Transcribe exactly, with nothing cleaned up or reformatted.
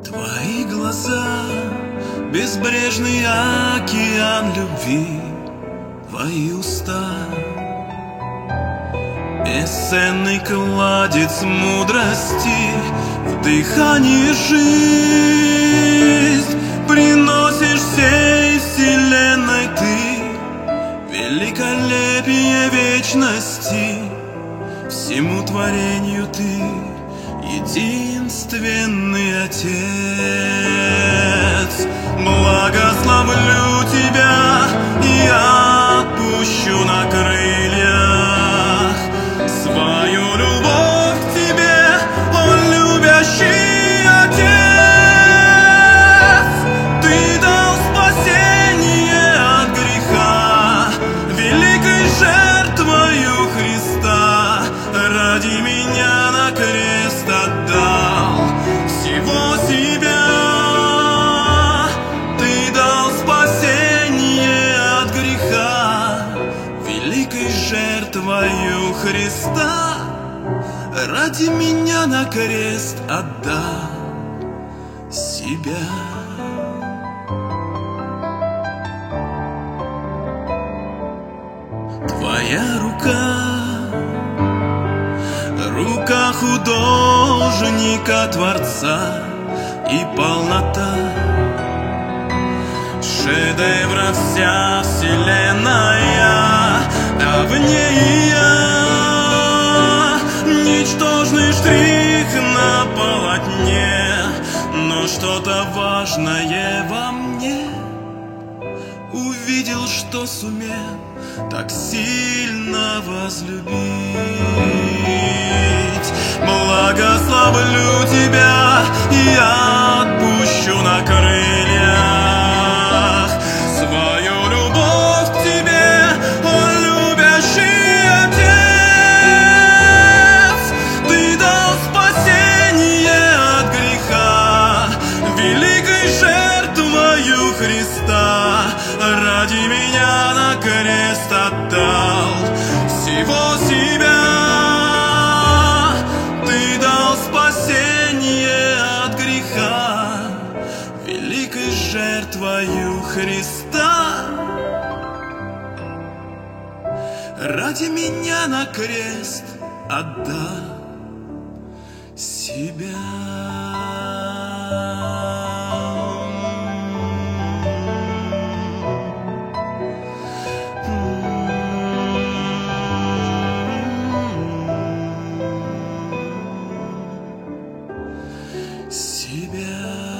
Твои глаза, безбрежный океан любви, твои уста, бесценный кладезь мудрости, в дыхании жизнь приносишь всей вселенной ты, великолепие вечности, всему творению ты единственный Отец. Благословлю тебя и отпущу на крыльях свою любовь к тебе, о любящий Отец. Ты дал спасение от греха великой жертвою Христа, ради меня на крест отдал всего себя. Ты дал спасение от греха великой жертвою Христа, ради меня на крест отдал себя. Твоя рука, рука художника, творца и полнота шедевра вся вселенная, а в ней я, ничтожный штрих на полотне, но что-то важное во мне увидел, что сумел так сильно возлюбить. Благословлю тебя и отпущу на крыльях свою любовь к тебе, о любящий Отец. Ты дал спасение от греха великой жертвою Христа, ради меня на крест отдал всего себя. Ты дал спасение от греха великой жертвою Христа, ради меня на крест отдал себя. Себя.